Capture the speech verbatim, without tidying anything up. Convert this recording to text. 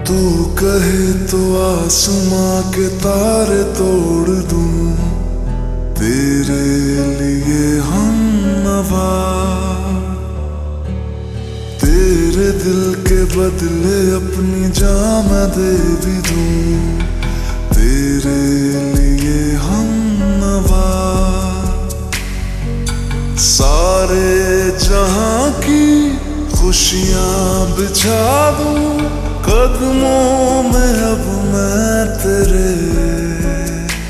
तू कहे तो आसमां के तारे तोड़ दूं, तेरे लिए हम नवा। तेरे दिल के बदले अपनी जान मैं दे भी दूं, तेरे लिए हम नवा। सारे जहां की खुशियां बिछा दूं कदमों में अब मैं तेरे।